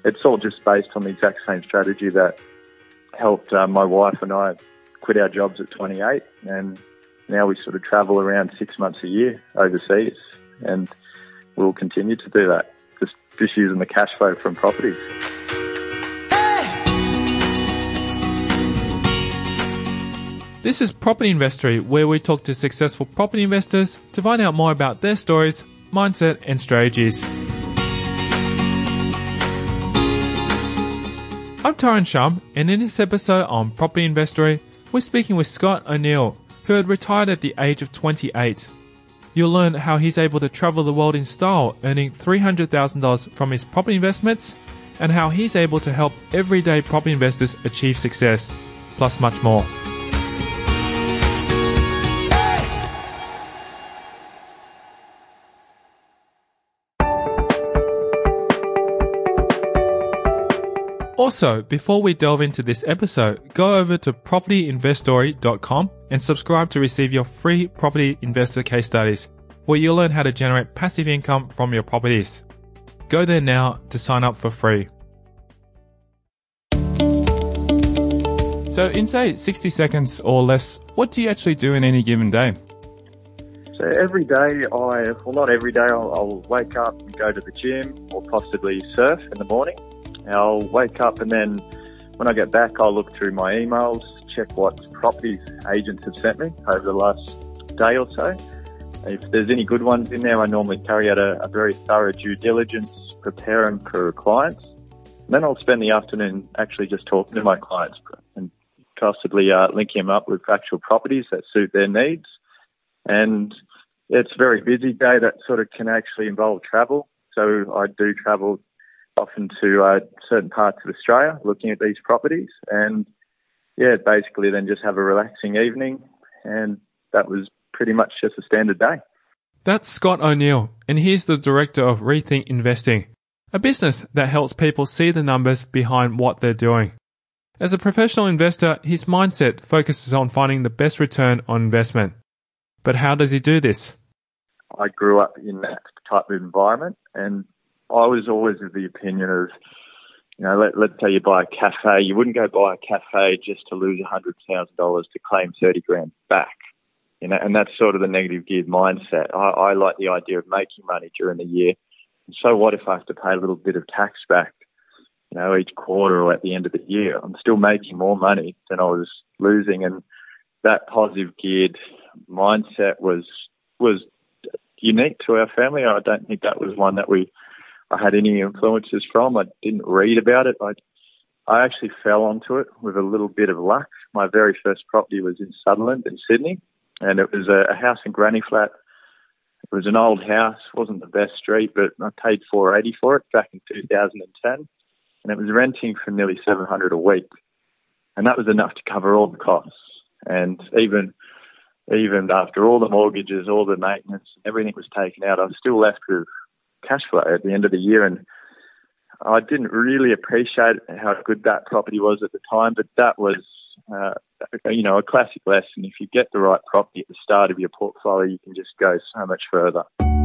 it's all just based on the exact same strategy that helped my wife and I quit our jobs at 28, and now we sort of travel around 6 months a year overseas, and we'll continue to do that, just using the cash flow from properties. This is Property Investory, where we talk to successful property investors to find out more about their stories, mindset and strategies. I'm Tyron Shum, and in this episode on Property Investory, we're speaking with Scott O'Neill, who had retired at the age of 28. You'll learn how he's able to travel the world in style, earning $300,000 from his property investments, and how he's able to help everyday property investors achieve success, plus much more. Also, before we delve into this episode, go over to propertyinvestory.com and subscribe to receive your free property investor case studies, where you'll learn how to generate passive income from your properties. Go there now to sign up for free. So in, say, 60 seconds or less, what do you actually do in any given day? So every day, not every day, I'll wake up and go to the gym or possibly surf in the morning. I'll wake up, and then when I get back, I'll look through my emails, check what properties agents have sent me over the last day or so. If there's any good ones in there, I normally carry out a very thorough due diligence, prepare them for clients. And then I'll spend the afternoon actually just talking to my clients and possibly linking them up with actual properties that suit their needs. And it's a very busy day that sort of can actually involve travel. So I do travel often to certain parts of Australia looking at these properties, and basically then just have a relaxing evening, and that was pretty much just a standard day. That's Scott O'Neill, and he's the director of Rethink Investing, a business that helps people see the numbers behind what they're doing. As a professional investor, his mindset focuses on finding the best return on investment. But how does he do this? I grew up in that type of environment, and I was always of the opinion of, let's say you buy a cafe, you wouldn't go buy a cafe just to lose $100,000 to claim 30 grand back. And that's sort of the negative geared mindset. I like the idea of making money during the year. And so what if I have to pay a little bit of tax back, each quarter or at the end of the year? I'm still making more money than I was losing. And that positive geared mindset was unique to our family. I don't think that was one that I had any influences from. I didn't read about it. I actually fell onto it with a little bit of luck. My very first property was in Sutherland in Sydney, and it was a house in granny flat. It was an old house, wasn't the best street, but I paid $480 for it back in 2010, and it was renting for nearly $700 a week, and that was enough to cover all the costs. And even after all the mortgages, all the maintenance, everything was taken out, I was still left with cash flow at the end of the year. And I didn't really appreciate how good that property was at the time, but that was a classic lesson. If you get the right property at the start of your portfolio, you can just go so much further.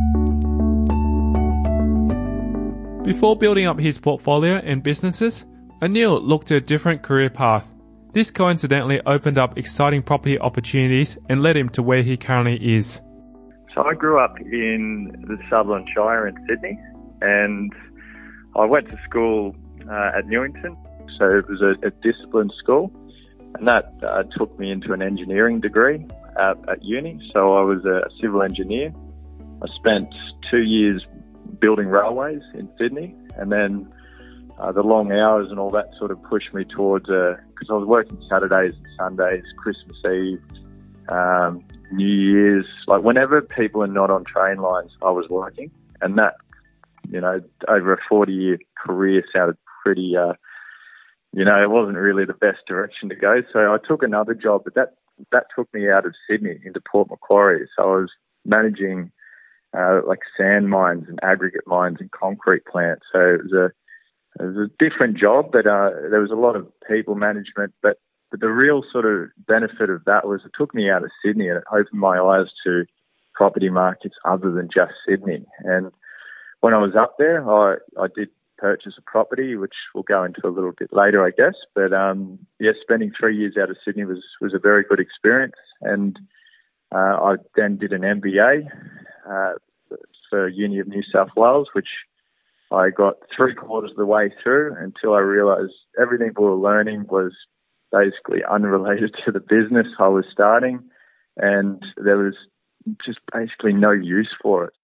Before building up his portfolio and businesses, O'Neill looked at a different career path. This coincidentally opened up exciting property opportunities and led him to where he currently is. So I grew up in the Sutherland Shire in Sydney, and I went to school at Newington. So it was a disciplined school, and that took me into an engineering degree at uni. So I was a civil engineer. I spent 2 years building railways in Sydney, and then the long hours and all that sort of pushed me towards, because I was working Saturdays and Sundays, Christmas Eve, New Year's, like whenever people are not on train lines, I was working. And that, over a 40-year career sounded pretty, it wasn't really the best direction to go. So I took another job, but that took me out of Sydney into Port Macquarie. So I was managing like sand mines and aggregate mines and concrete plants. So it was a different job, but there was a lot of people management. But the real sort of benefit of that was it took me out of Sydney, and it opened my eyes to property markets other than just Sydney. And when I was up there, I did purchase a property, which we'll go into a little bit later, I guess. But spending 3 years out of Sydney was a very good experience. And I then did an MBA for Uni of New South Wales, which I got 3/4 of the way through until I realised everything we were learning was basically unrelated to the business I was starting, and there was just basically no use for it.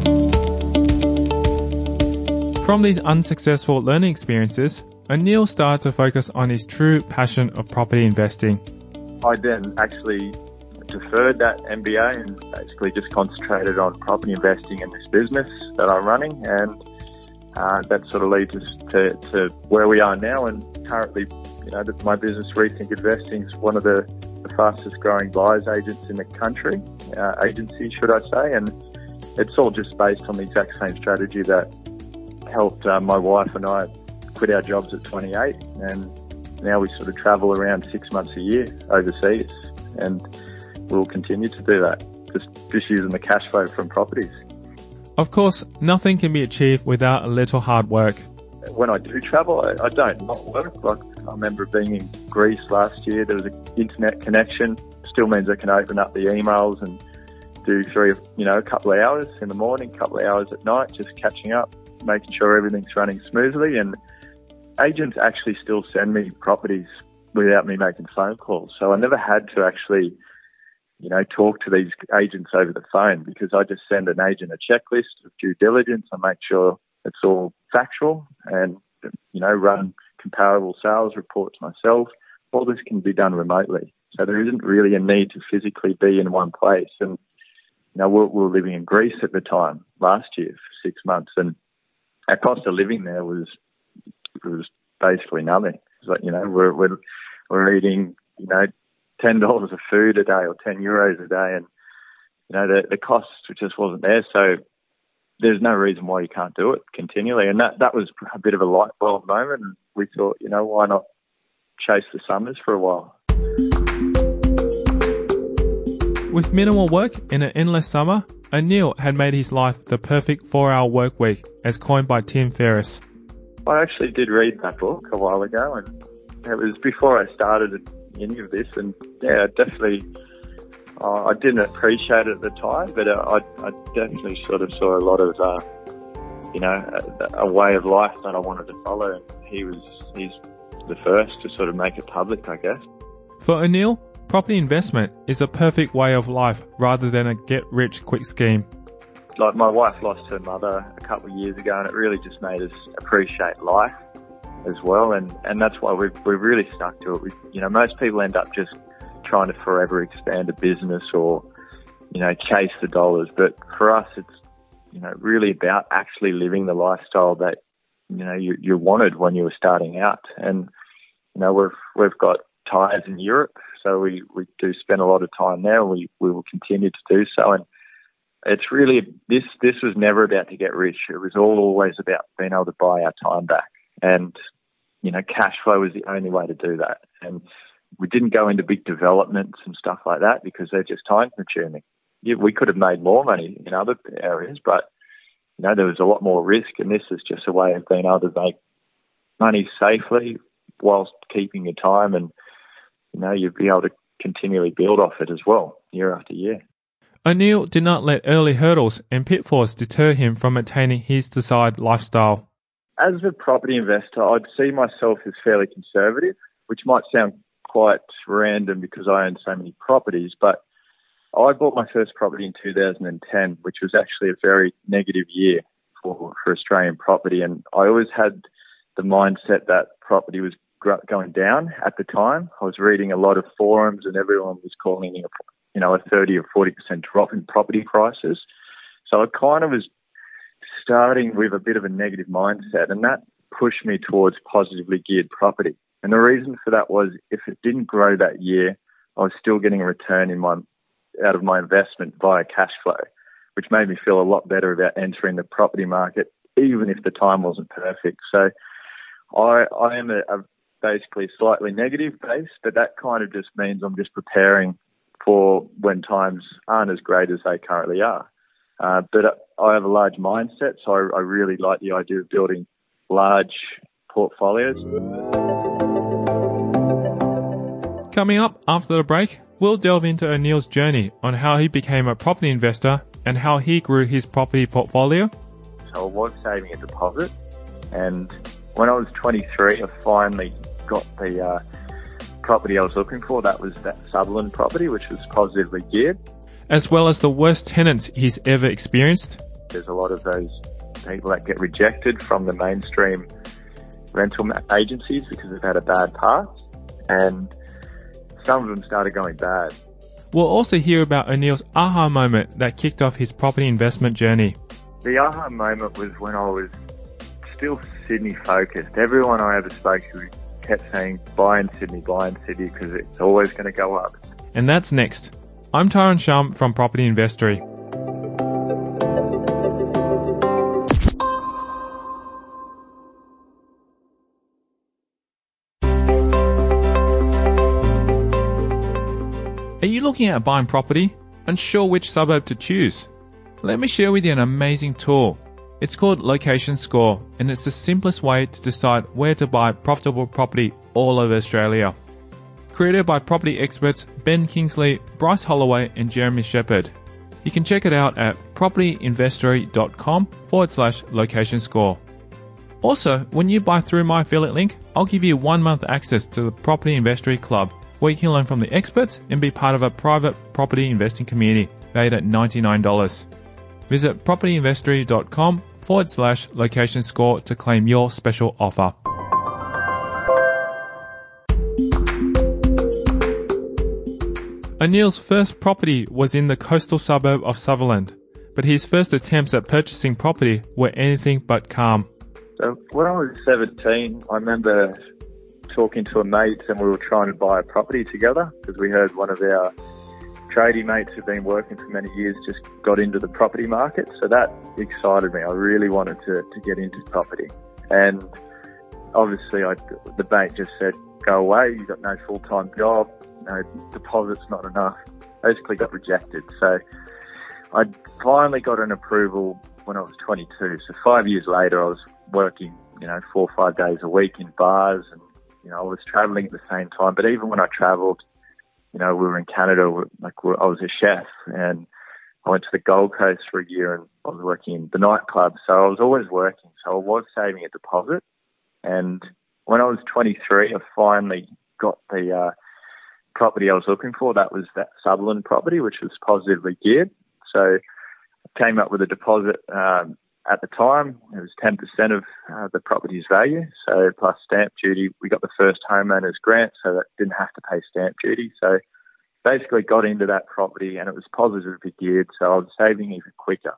From these unsuccessful learning experiences, Anil started to focus on his true passion of property investing. I then actually deferred that MBA and basically just concentrated on property investing in this business that I'm running, and that sort of leads us to where we are now. And currently, my business, Rethink Investing, is one of the fastest growing buyers agents in the country, agency should I say, and it's all just based on the exact same strategy that helped my wife and I quit our jobs at 28, and now we sort of travel around 6 months a year overseas, and we'll continue to do that, just using the cash flow from properties. Of course, nothing can be achieved without a little hard work. When I do travel, I don't not work. Like, I remember being in Greece last year. There was an internet connection. Still means I can open up the emails and do a couple of hours in the morning, couple of hours at night, just catching up, making sure everything's running smoothly. And agents actually still send me properties without me making phone calls. So I never had to actually, talk to these agents over the phone, because I just send an agent a checklist of due diligence. I make sure it's all factual and, run comparable sales reports myself. All this can be done remotely. So there isn't really a need to physically be in one place. And, we were living in Greece at the time last year for 6 months, and our cost of living there was basically nothing. It's like, we're eating, $10 of food a day or €10 a day, and the cost just wasn't there. So there's no reason why you can't do it continually. And that was a bit of a light bulb moment, and we thought, why not chase the summers for a while? With minimal work in an endless summer, Anil had made his life the perfect 4-hour work week, as coined by Tim Ferriss. I actually did read that book a while ago, and it was before I started any of this, and definitely I didn't appreciate it at the time, but I definitely sort of saw a lot of a way of life that I wanted to follow, and he's the first to sort of make it public, I guess. For Anil, property investment is a perfect way of life rather than a get-rich-quick scheme. Like, my wife lost her mother a couple of years ago, and it really just made us appreciate life as well, and that's why we've really stuck to it. Most people end up just trying to forever expand a business or chase the dollars, but for us it's really about actually living the lifestyle that you wanted when you were starting out. And we've got ties in Europe, so we do spend a lot of time there. We will continue to do so, and it's really this was never about to get rich. It was always about being able to buy our time back. And, cash flow was the only way to do that. And we didn't go into big developments and stuff like that because they're just time consuming. We could have made more money in other areas, but, there was a lot more risk. And this is just a way of being able to make money safely whilst keeping your time, and, you'd be able to continually build off it as well, year after year. Anil did not let early hurdles and pitfalls deter him from attaining his desired lifestyle. As a property investor, I'd see myself as fairly conservative, which might sound quite random because I own so many properties, but I bought my first property in 2010, which was actually a very negative year for Australian property, and I always had the mindset that property was going down at the time. I was reading a lot of forums, and everyone was calling it a 30 or 40% drop in property prices. So I kind of was starting with a bit of a negative mindset, and that pushed me towards positively geared property. And the reason for that was, if it didn't grow that year, I was still getting a return out of my investment via cash flow, which made me feel a lot better about entering the property market, even if the time wasn't perfect. So I am basically slightly negative base, but that kind of just means I'm just preparing for when times aren't as great as they currently are. But I have a large mindset, so I really like the idea of building large portfolios. Coming up after the break, we'll delve into Anil's journey on how he became a property investor and how he grew his property portfolio. So I was saving a deposit, and when I was 23, I finally got the property I was looking for. That was that Sutherland property, which was positively geared. As well as the worst tenants he's ever experienced. There's a lot of those people that get rejected from the mainstream rental agencies because they've had a bad past, and some of them started going bad. We'll also hear about Anil's aha moment that kicked off his property investment journey. The aha moment was when I was still Sydney focused. Everyone I ever spoke to kept saying, buy in Sydney, because it's always going to go up. And that's next. I'm Tyron Shum from Property Investory. Are you looking at buying property? Unsure which suburb to choose? Let me share with you an amazing tool. It's called Location Score, and it's the simplest way to decide where to buy profitable property all over Australia. Created by property experts Ben Kingsley, Bryce Holloway and Jeremy Shepherd. You can check it out at propertyinvestory.com/location score. Also, when you buy through my affiliate link, I'll give you 1 month access to the Property Investory Club, where you can learn from the experts and be part of a private property investing community valued at $99. Visit propertyinvestory.com/location score to claim your special offer. Anil's first property was in the coastal suburb of Sutherland, but his first attempts at purchasing property were anything but calm. So when I was 17, I remember talking to a mate, and we were trying to buy a property together because we heard one of our tradie mates who'd been working for many years just got into the property market. So that excited me. I really wanted to get into property. And obviously the bank just said, go away, you've got no full-time job, no deposit's not enough. Basically got rejected. So I finally got an approval when I was 22. So 5 years later, I was working, 4 or 5 days a week in bars, and I was traveling at the same time. But even when I traveled, we were in Canada, I was a chef, and I went to the Gold Coast for a year, and I was working in the nightclub. So I was always working. So I was saving a deposit. And when I was 23, I finally got the property I was looking for. That was that Sutherland property, which was positively geared. So I came up with a deposit. At the time, it was 10% of the property's value, so plus stamp duty. We got the first homeowner's grant, so that didn't have to pay stamp duty. So basically got into that property, and it was positively geared, so I was saving even quicker.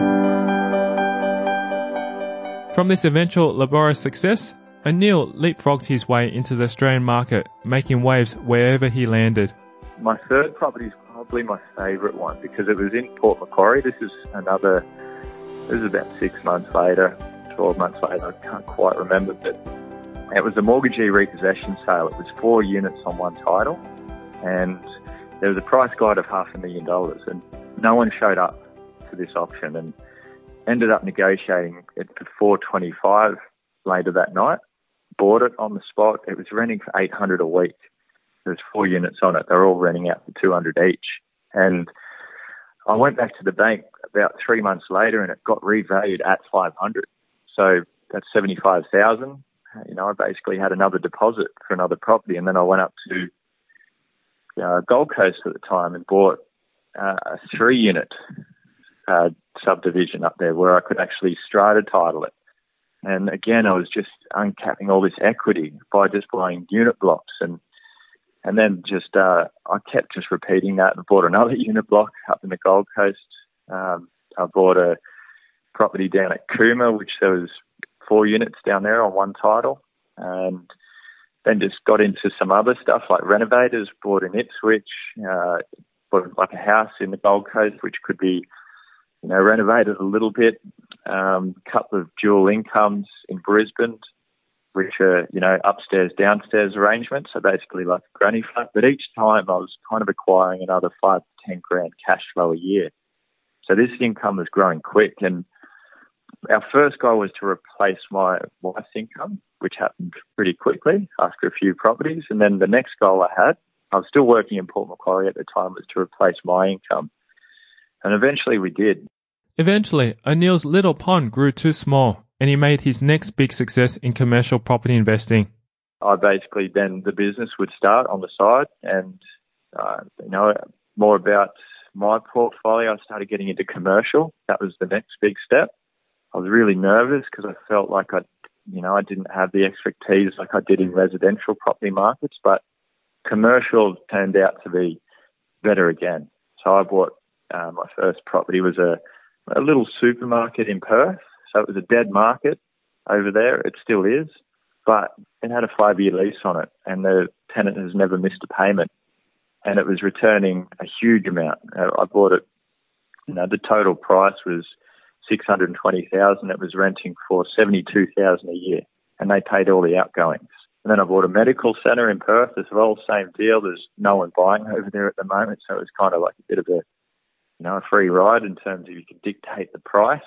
From this eventual laborious success, Anil leapfrogged his way into the Australian market, making waves wherever he landed. My third property is probably my favourite one because it was in Port Macquarie. This is about 6 months later, 12 months later, I can't quite remember, but it was a mortgagee repossession sale. It was 4 units on one title, and there was a price guide of $500,000, and no one showed up for this auction, and ended up negotiating it for $425 later that night. Bought it on the spot. It was renting for $800 a week. There's 4 units on it. They're all renting out for $200 each, and I went back to the bank about 3 months later, and it got revalued at $500. So that's $75,000. I basically had another deposit for another property, and then I went up to Gold Coast at the time and bought a 3-unit subdivision up there where I could actually strata title it. And again, I was just uncapping all this equity by just buying unit blocks, and then I kept just repeating that and bought another unit block up in the Gold Coast. I bought a property down at Cooma, which there was 4 units down there on one title. And then just got into some other stuff like renovators, bought in Ipswich, bought like a house in the Gold Coast, which could be, renovated a little bit. Couple of dual incomes in Brisbane, which are, upstairs, downstairs arrangements. So basically like a granny flat. But each time I was kind of acquiring another 5 to 10 grand cash flow a year. So this income was growing quick. And our first goal was to replace my wife's income, which happened pretty quickly after a few properties. And then the next goal I was still working in Port Macquarie at the time, was to replace my income. And eventually we did. Eventually, O'Neill's little pond grew too small, and he made his next big success in commercial property investing. Then the business would start on the side, and more about my portfolio. I started getting into commercial. That was the next big step. I was really nervous because I felt like I didn't have the expertise like I did in residential property markets, but commercial turned out to be better again. So I bought my first property was a little supermarket in Perth. So it was a dead market over there. It still is, but it had a 5-year lease on it, and the tenant has never missed a payment, and it was returning a huge amount. I bought it. The total price was $620,000. It was renting for $72,000 a year, and they paid all the outgoings. And then I bought a medical centre in Perth as well. Same deal. There's no one buying over there at the moment, so it was kind of like a bit of a free ride in terms of you could dictate the price.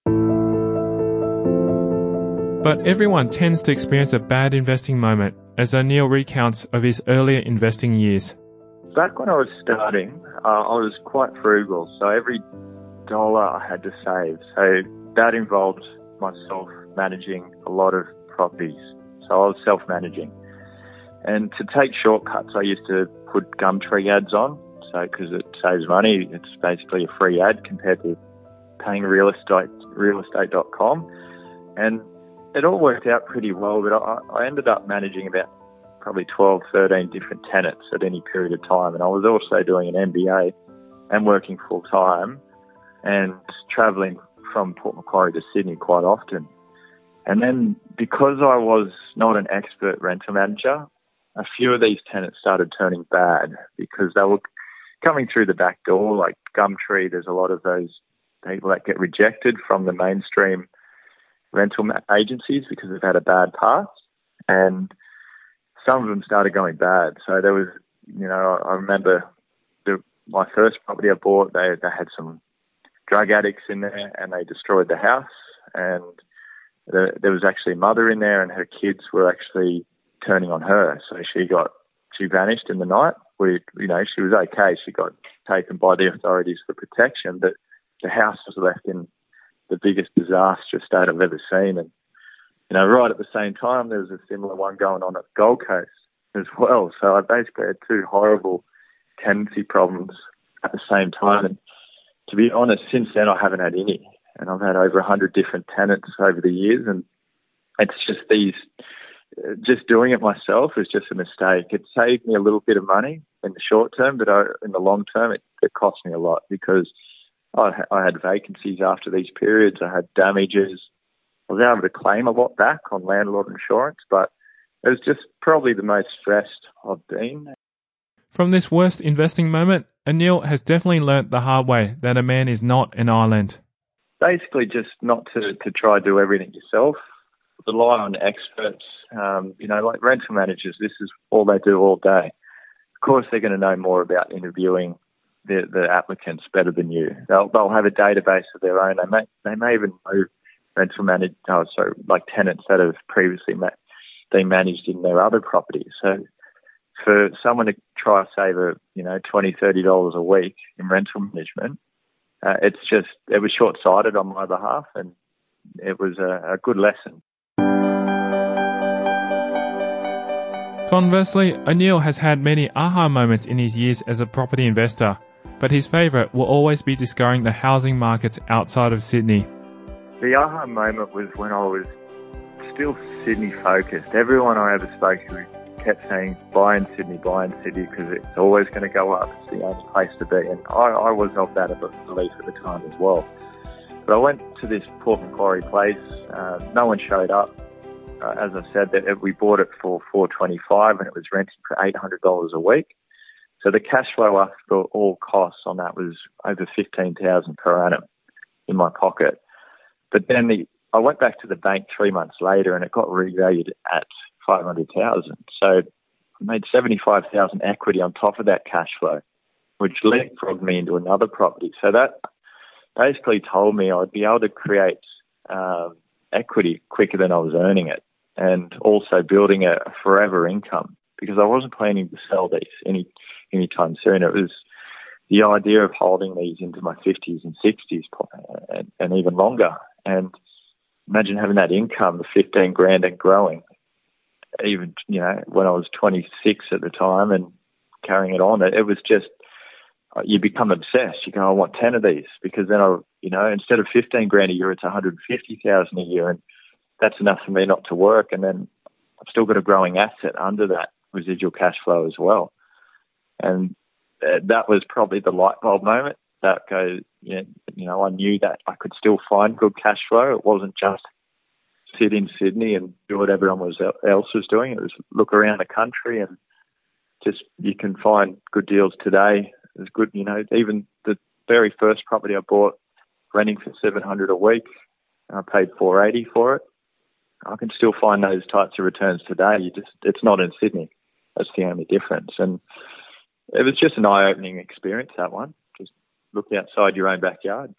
But everyone tends to experience a bad investing moment, as O'Neill recounts of his earlier investing years. Back when I was starting, I was quite frugal, so every dollar I had to save. So that involved myself managing a lot of properties. So I was self-managing. And to take shortcuts, I used to put Gumtree ads on, because it saves money. It's basically a free ad compared to paying realestate.com. And it all worked out pretty well, but I ended up managing about probably 12, 13 different tenants at any period of time. And I was also doing an MBA and working full-time and travelling from Port Macquarie to Sydney quite often. And then because I was not an expert rental manager, a few of these tenants started turning bad because they were coming through the back door, like Gumtree. There's a lot of those people that get rejected from the mainstream rental agencies because they've had a bad past, and some of them started going bad. So there was, I remember my first property I bought, they had some drug addicts in there and they destroyed the house, and there was actually a mother in there and her kids were actually turning on her. So she vanished in the night. She was okay. She got taken by the authorities for protection, but the house was left in the biggest disaster state I've ever seen. And, right at the same time, there was a similar one going on at the Gold Coast as well. So I basically had two horrible tenancy problems at the same time. And to be honest, since then I haven't had any. And I've had over 100 different tenants over the years. And it's just doing it myself is just a mistake. It saved me a little bit of money in the short term, but in the long term, it cost me a lot because I had vacancies after these periods. I had damages. I was able to claim a lot back on landlord insurance, but it was just probably the most stressed I've been. From this worst investing moment, O'Neill has definitely learnt the hard way that a man is not an island. Basically, just not to try to do everything yourself. Rely on experts. Like rental managers, this is all they do all day. Of course, they're going to know more about interviewing the applicants better than you. They'll have a database of their own. They may even know tenants that have previously been managed in their other properties. So for someone to try to save $20, $30 a week in rental management, it was short-sighted on my behalf, and it was a good lesson. Conversely, O'Neill has had many aha moments in his years as a property investor, but his favourite will always be discovering the housing markets outside of Sydney. The aha moment was when I was still Sydney-focused. Everyone I ever spoke to kept saying, buy in Sydney, because it's always going to go up. It's the only place to be. And I was of that belief at the time as well. But I went to this Port Macquarie place. No one showed up. As I said, we bought it for $425 and it was renting for $800 a week. So the cash flow after all costs on that was over $15,000 per annum in my pocket. But then I went back to the bank 3 months later and it got revalued at $500,000. So I made $75,000 equity on top of that cash flow, which leapfrogged me into another property. So that basically told me I'd be able to create equity quicker than I was earning it, and also building a forever income, because I wasn't planning to sell these anytime soon. It was the idea of holding these into my 50s and 60s and even longer. And imagine having that income of 15 grand and growing, even, when I was 26 at the time, and carrying it on. It was just, you become obsessed. You go, I want 10 of these, because then instead of 15 grand a year, it's 150,000 a year. And that's enough for me not to work. And then I've still got a growing asset under that residual cash flow as well. And that was probably the light bulb moment that goes, I knew that I could still find good cash flow. It wasn't just sit in Sydney and do what everyone else was doing. It was look around the country, and just, you can find good deals today. It's good, even the very first property I bought, renting for $700 a week, I paid $480 for it. I can still find those types of returns today. It's not in Sydney. That's the only difference. And it was just an eye-opening experience, that one. Just look outside your own backyard.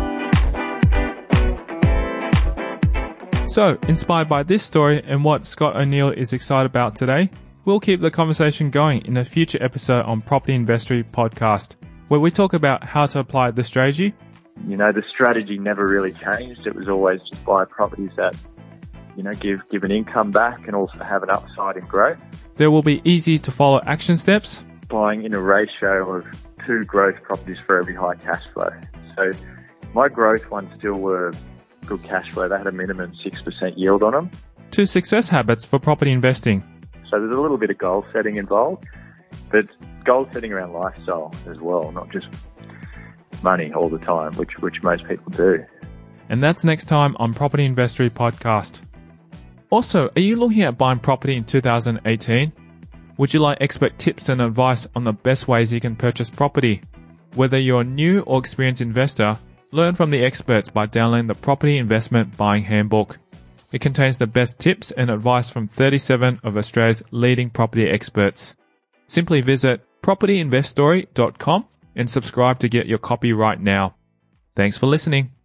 So, inspired by this story and what Scott O'Neill is excited about today, we'll keep the conversation going in a future episode on Property Investory Podcast, where we talk about how to apply the strategy. The strategy never really changed. It was always just buy properties that, give an income back and also have an upside in growth. There will be easy to follow action steps. Buying in a ratio of 2 growth properties for every high cash flow. So my growth ones still were good cash flow. They had a minimum 6% yield on them. 2 success habits for property investing. So there's a little bit of goal setting involved, but goal setting around lifestyle as well, not just money all the time, which most people do. And that's next time on Property Investory Podcast. Also, are you looking at buying property in 2018? Would you like expert tips and advice on the best ways you can purchase property? Whether you're a new or experienced investor, learn from the experts by downloading the Property Investment Buying Handbook. It contains the best tips and advice from 37 of Australia's leading property experts. Simply visit propertyinveststory.com and subscribe to get your copy right now. Thanks for listening.